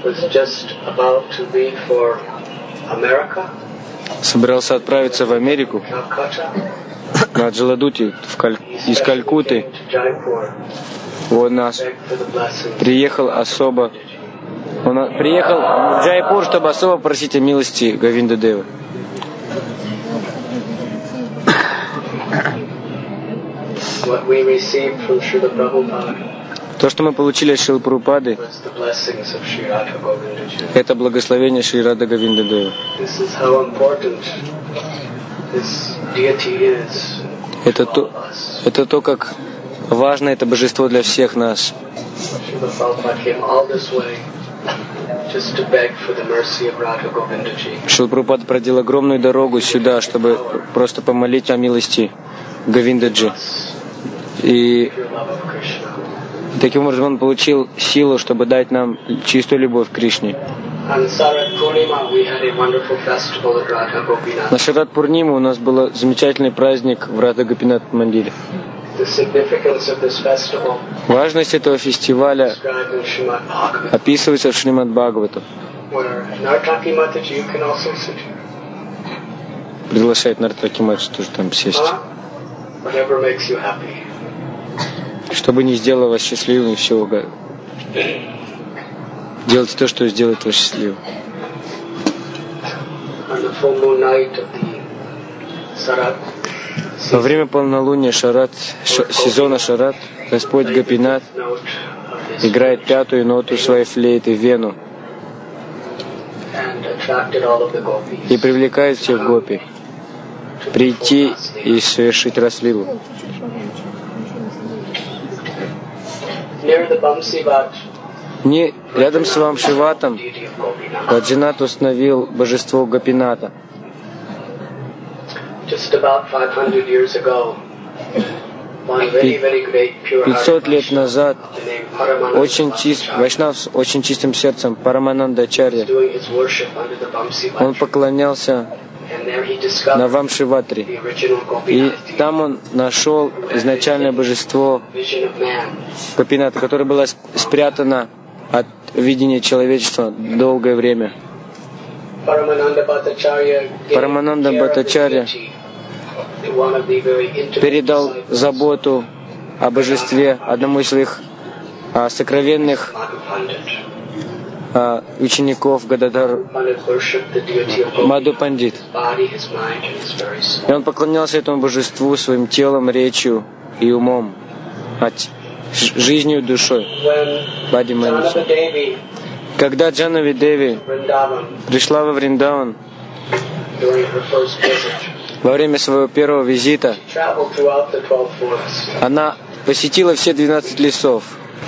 собирался отправиться в Америку, на Джаладути, из Калькутты. Он нас приехал особо. Он приехал в Джайпур, чтобы особо просить о милости Говинда Девы. То, что мы получили от Шрилы Прабхупады, это благословение Шри Рады Говинда Девы. Это то, как важно это божество для всех нас. Шрила Прабхупада проделал огромную дорогу сюда, чтобы просто помолить о милости Говиндаджи. И таким образом он получил силу, чтобы дать нам чистую любовь к Кришне. На Шарат Пурниму у нас был замечательный праздник в Рада Гопинат Мандире. Важность этого фестиваля описывается в Шримад Бхагаватам. Приглашает Нартаки Матч тоже там сесть. Что бы ни сделало вас счастливым, все делайте то, что сделает вас счастливым. Во время полнолуния сезона Шарат, Господь Гопинат играет пятую ноту своей флейты в вену и привлекает всех гопи прийти и совершить раслилу. Рядом с Вамшиватом Баджанат установил божество Гопината. 500 лет назад вайшнав с очень чистым сердцем Параманандачарья, он поклонялся на Вамшиватре, и там он нашел изначальное божество Гопината, которое было спрятано от видения человечества долгое время. Парамананда Бхаттачарья передал заботу о божестве одному из своих сокровенных учеников Гададар Мадху Пандит. И он поклонялся этому божеству своим телом, речью и умом, жизнью и душой. Когда Джанави Деви пришла во Вриндаван во время своего первого визита, она посетила все 12 лесов.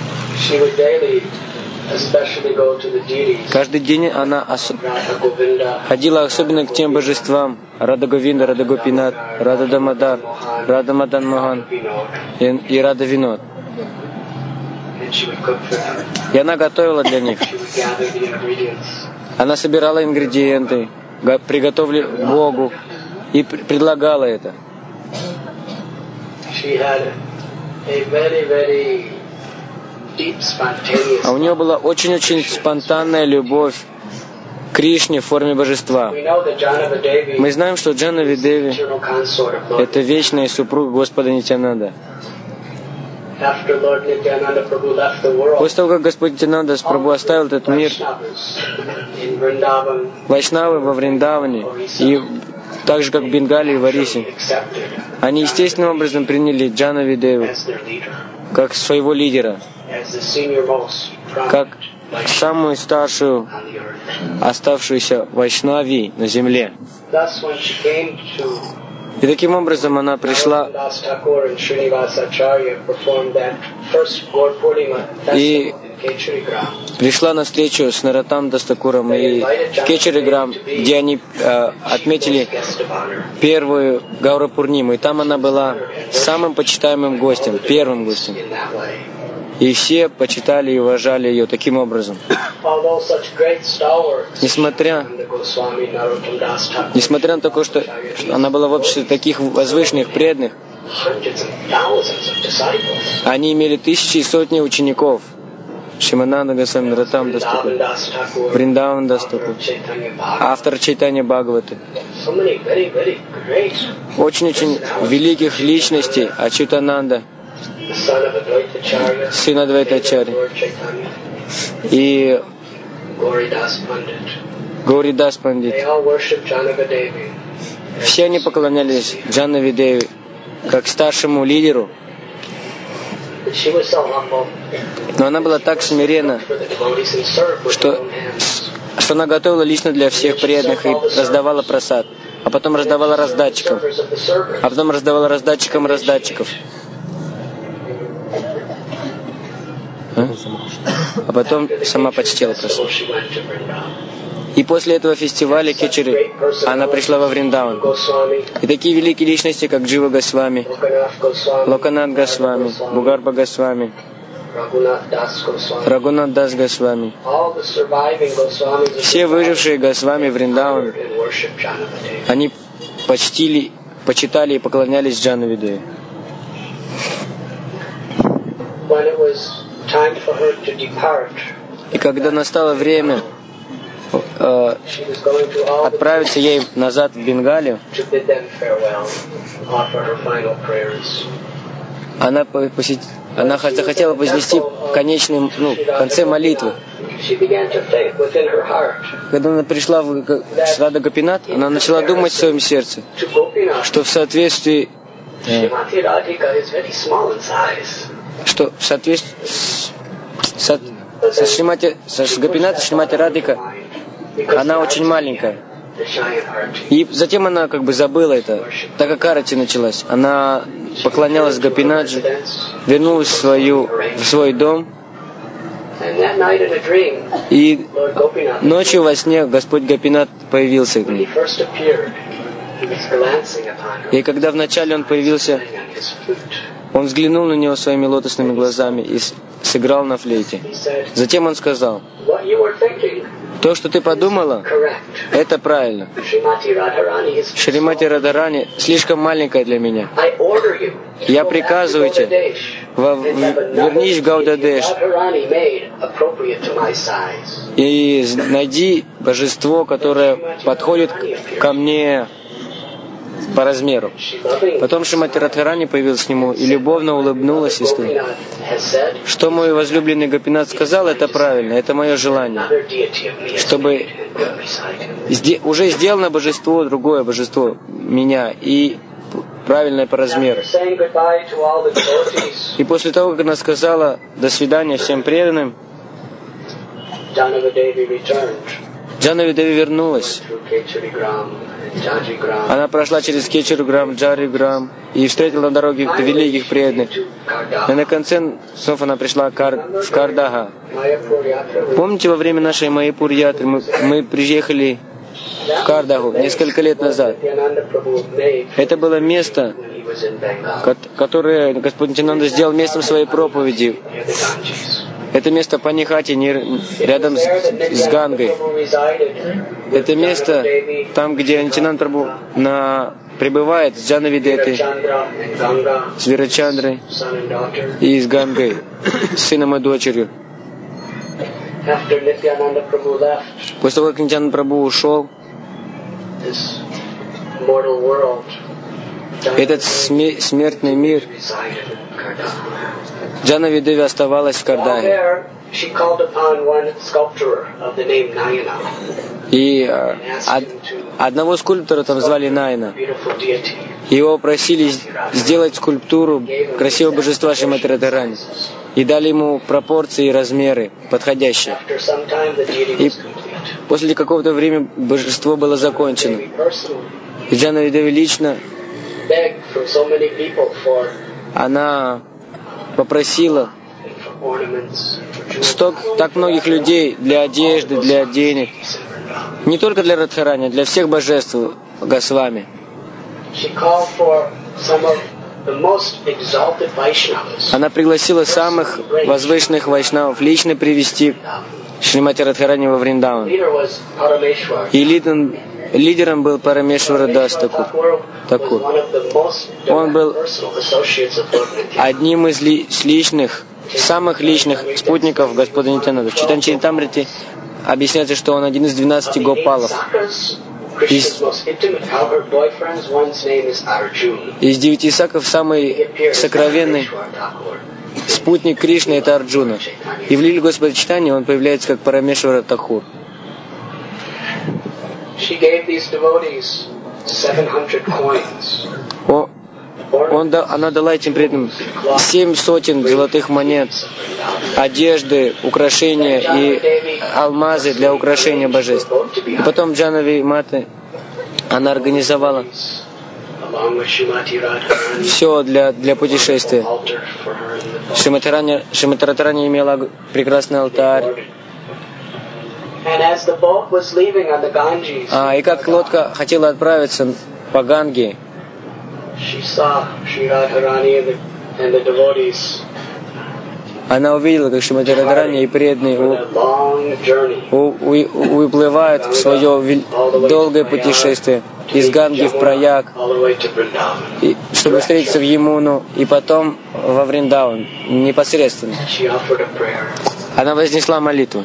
Каждый день она ходила особенно к тем божествам: Рада Говинда, Рада Гопинат, Рада Дамодар, Рада Мадан Мохан и Рада Винод. И она готовила для них. Она собирала ингредиенты, приготовили Богу и предлагала это. А у нее была очень-очень спонтанная любовь к Кришне в форме божества. Мы знаем, что Джанави Деви — это вечная супруга Господа Нитьянанда. После того, как Господь Нитьянанда с Прабху оставил этот мир, вайшнавы во Вриндаване, и так же, как в Бенгалии и в Орисе, они естественным образом приняли Джанави Деву как своего лидера, как самую старшую оставшуюся вайшнави на земле. И таким образом она пришла на встречу с Нароттам Дас Такуром и в Кечариграм, где они отметили первую Гаура Пурниму. И там она была самым почитаемым гостем, первым гостем. И все почитали и уважали ее таким образом. Несмотря на то, что она была в обществе таких возвышенных, преданных, они имели тысячи и сотни учеников. Шримананда Госвами, Наротам Дас Такур, Вриндаван Дас Такур, автор Чайтанья Бхагаваты. Очень-очень великих личностей, Ачютананда, сын Адвайтачарьи, и Гауридас Пандит. Все они поклонялись Джаннави Деви как старшему лидеру. Но она была так смиренна, что она готовила лично для всех преданных и раздавала прасад. А потом раздавала раздатчикам. А потом раздавала раздатчикам раздатчиков. А потом сама почтила прасад. И после этого фестиваля Кечари она пришла во Вриндаван. И такие великие личности, как Джива Госвами, Локанат Госвами, Бугарба Госвами, Рагунат Дас Госвами, все выжившие Госвами Вриндаван, они почитали и поклонялись Джаннави Деве. И когда настало время отправиться ей назад в Бенгалию, она захотела вознести в конце молитвы. Когда она пришла в Рада Гопинат, она начала думать в своем сердце, что в соответствии с Гопинат, Шримати Радхика, она очень маленькая. И затем она забыла это, так как Арати началась. Она поклонялась Гопинаджи, вернулась в свой дом. И ночью во сне Господь Гопинат появился к ней. И когда вначале он появился, он взглянул на него своими лотосными глазами и сыграл на флейте. Затем он сказал: то, что ты подумала, это правильно. Шримати Радхарани слишком маленькая для меня. Я приказываю тебе, вернись в Гаудадеш и найди божество, которое подходит ко мне по размеру. Потом Шримати Радхарани появилась к нему и любовно улыбнулась и сказала: что мой возлюбленный Гопинат сказал, это правильно, это мое желание, чтобы уже сделано божество, другое божество меня, и правильное по размеру. И после того, как она сказала до свидания всем преданным, Джаннави Деви вернулась. Она прошла через Кечариграм, Джариграм и встретила на дороге великих преданных. И на конце концов она пришла в Кардага. Помните, во время нашей Майяпур-ятры мы приехали в Кардагу несколько лет назад. Это было место, которое Господь Нитьянанда сделал местом своей проповеди. Это место Панихати, рядом с Гангой. Это место, там, где Нитьянанда Прабху пребывает с Джаннави Детой, с Вирачандрой и с Гангой, с сыном и дочерью. После того, как Нитьянанда Прабху ушел, этот смертный мир, Джаннави Деви оставалась в Кардаге. И одного скульптора там звали Найна. Его просили сделать скульптуру красивого божества Шримати Радхарани. И дали ему пропорции и размеры подходящие. И после какого-то времени божество было закончено. И Джаннави Деви лично она попросила так многих людей для одежды, для денег, не только для Радхарани, а для всех божеств Госвами. Она пригласила самых возвышенных вайшнавов лично привести Шримати Радхарани во Вриндаван. И лидером был Парамешвара Дас Такур. Он был одним из личных самых личных спутников Господа Нитьянанды. В Чайтанья Чаритамрите объясняется, что он один из 12 гопалов. Из 9 саков самый сокровенный спутник Кришны — это Арджуна. И в лиле Господа Чайтаньи он появляется как Парамешвара Такур. Она дала этим преданным 7 сотен золотых монет, одежды, украшения и алмазы для украшения божеств. И потом Джанави Мата, она организовала все для путешествия. Шримати Радхарани имела прекрасный алтарь. И как лодка хотела отправиться по Ганге, она увидела, как Шримати Радхарани и преданные уплывают в свое долгое путешествие из Ганги в Праяг, чтобы встретиться в Ямуну и потом во Вриндаун непосредственно. Она вознесла молитву.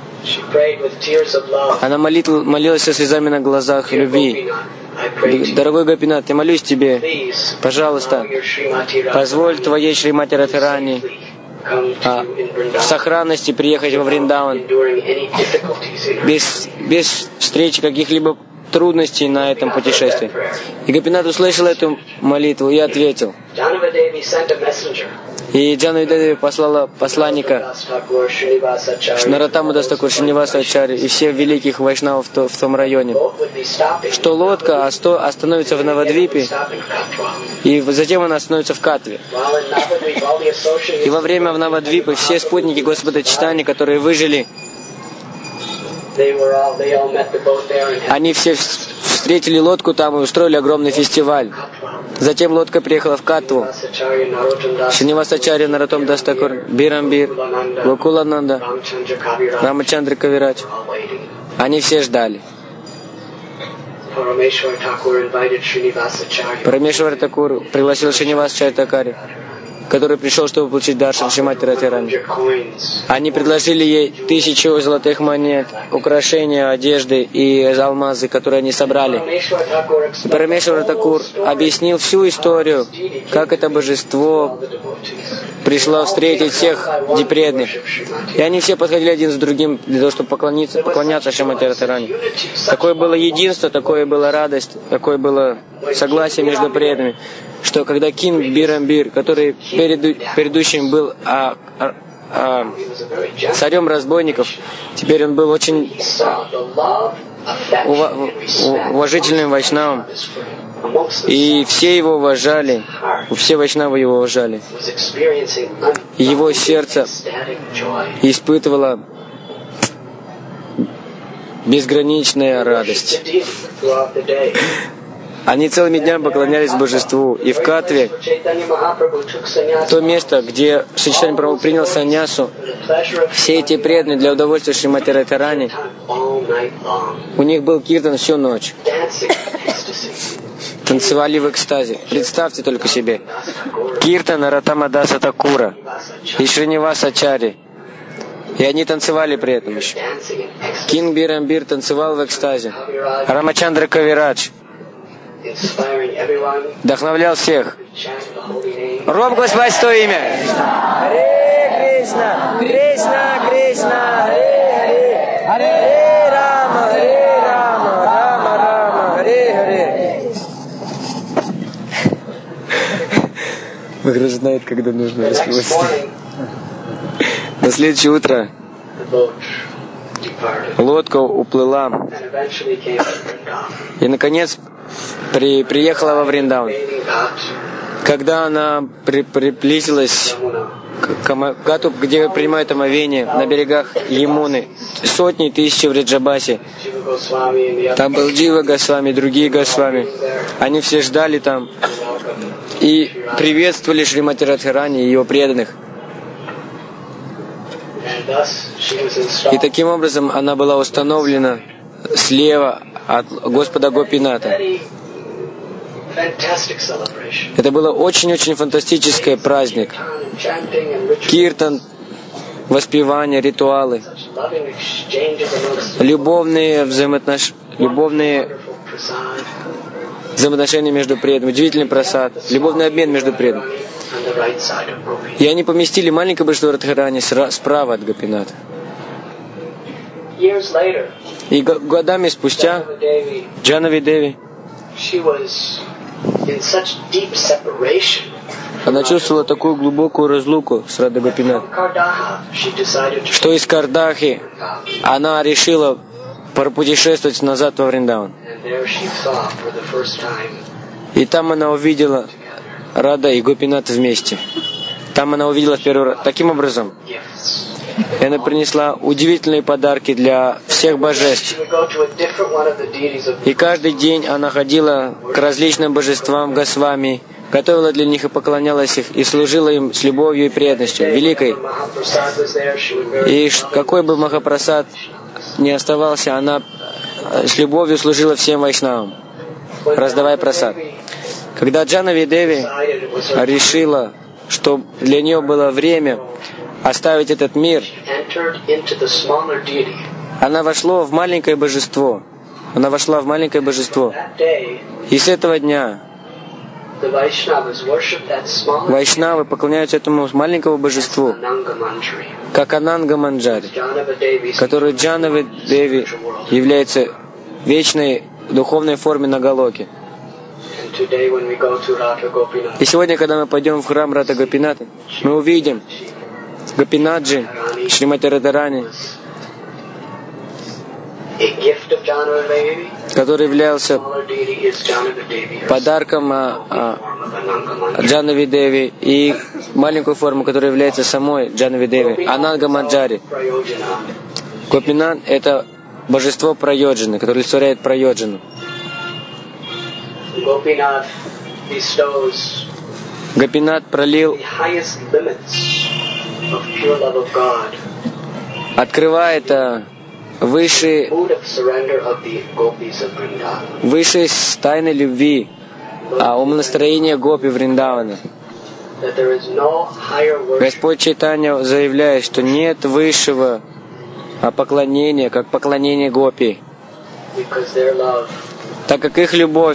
Она молилась со слезами на глазах любви. Дорогой Гопинат, я молюсь тебе, пожалуйста, позволь твоей Шримати Радхарани в сохранности приехать во Вриндаун без встречи каких-либо трудностей на этом путешествии. И Гопинат услышал эту молитву и ответил. И Джанави Деви послала посланника Нароттаму Дас Такур, Шриниваса Ачарьи и всех великих вайшнавов в том районе, что лодка остановится в Навадвипе, и затем она остановится в Катве. И во время в Навадвипе все спутники Господа Чайтаньи, которые выжили, они все встретили лодку там и устроили огромный фестиваль. Затем лодка приехала в Катву. Шриниваса Ачарья, Нароттам Дас Такур, Бирамбир, Гокулананда, Рамачандра Кавирадж. Они все ждали. Парамешвар Такур пригласил Шриниваса Ачарья, который пришел, чтобы получить даршан Шримати Радхарани. Они предложили ей 1000 золотых монет, украшения, одежды и алмазы, которые они собрали. И Парамешвар Такур объяснил всю историю, как это божество пришло встретить всех преданных. И они все подходили один за другим для того, чтобы поклоняться Шримати Радхарани. Такое было единство, такое была радость, такое было согласие между преданными, что когда Кинг Бирамбир, который предыдущим был царем разбойников, теперь он был очень уважительным вайшнавом, и все его уважали, все вайшнавы его уважали. И его сердце испытывало безграничная радость. Они целыми днями поклонялись божеству. И в Катве, то место, где Шри Чайтанья Прабху принял саньясу, все эти преданные для удовольствия Шримати Радхарани, у них был киртан всю ночь. Танцевали в экстазе. Представьте только себе. Киртан Нароттама Даса Такура и Шриниваса Ачарьи. И они танцевали при этом еще. Кинг Бирамбир танцевал в экстазе. Рамачандра Кавирадж вдохновлял всех. Громко звать то имя. Харе Кришна, Кришна, Кришна, Харе Харе, Харе Рама, Рама, Рама, Харе Харе. Махарадж знает, когда нужно распевать. На следующее утро лодка уплыла и, наконец, приехала во Вриндаун. Когда она приблизилась к Гату, где принимают омовение, на берегах Ямуны, сотни тысяч в Раджабасе, там был Джива Госвами, другие Госвами. Они все ждали там и приветствовали Шримати Радхарани и ее преданных. И таким образом она была установлена слева от Господа Гопината. Это было очень-очень фантастический праздник. Киртан, воспевания, ритуалы, любовные взаимоотношения между преданными, удивительный прасад, любовный обмен между преданными. И они поместили маленькое божество Радхарани справа от Гопината. И годами спустя Джанави Деви, она чувствовала такую глубокую разлуку с Рада Гопинат, что из Кардахи она решила пропутешествовать назад во Вриндаван. И там она увидела Рада и Гопинат вместе. Там она увидела в первый раз. Таким образом, и она принесла удивительные подарки для всех божеств. И каждый день она ходила к различным божествам Госвами, готовила для них и поклонялась их, и служила им с любовью и преданностью, великой. И какой бы Махапрасад ни оставался, она с любовью служила всем вайшнавам, раздавая прасад. Когда Джанави Деви решила, что для нее было время оставить этот мир, она вошла в маленькое божество. И с этого дня вайшнавы поклоняются этому маленькому божеству, как Ананга Манджари, который Джанави Деви является вечной духовной формой на Галоке. И сегодня, когда мы пойдем в храм Рада Гопината, мы увидим Гопинаджи, Шримати Радарани, который являлся подарком Джанави Деви, и маленькую форму, которая является самой Джанави Деви, Ананга Манджари. Гопинат — это божество Прайоджаны, которое олицетворяет Прайоджану. Гопинат пролил, открывает высшие тайны любви, умонастроения гопи Вриндавана. Господь Чайтанья заявляет, что нет высшего поклонения, как поклонение гопи, так как их любовь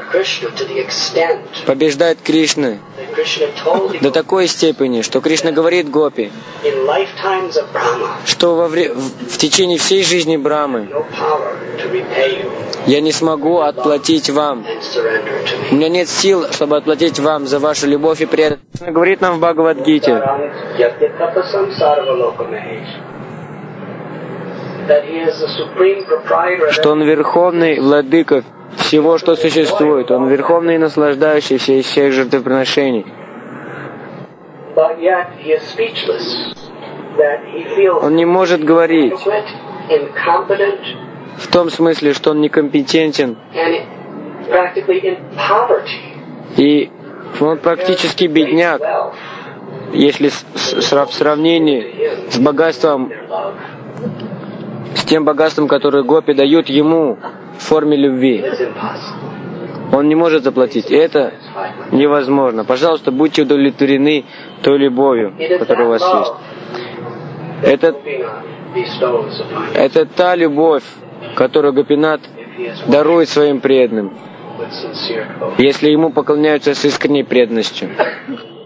побеждает Кришну до такой степени, что Кришна говорит гопи, что в течение всей жизни Брамы я не смогу отплатить вам. У меня нет сил, чтобы отплатить вам за вашу любовь и преданность. Кришна говорит нам в Бхагавад-гите, что Он верховный владыка всего, что существует. Он верховный и наслаждающийся из всех жертвоприношений. Он не может говорить в том смысле, что он некомпетентен, и он практически бедняк, если в сравнении с богатством, с тем богатством, которое гопи дают ему в форме любви. Он не может заплатить. Это невозможно. Пожалуйста, будьте удовлетворены той любовью, которая у вас есть. Это та любовь, которую Гопинат дарует своим преданным, если ему поклоняются с искренней преданностью.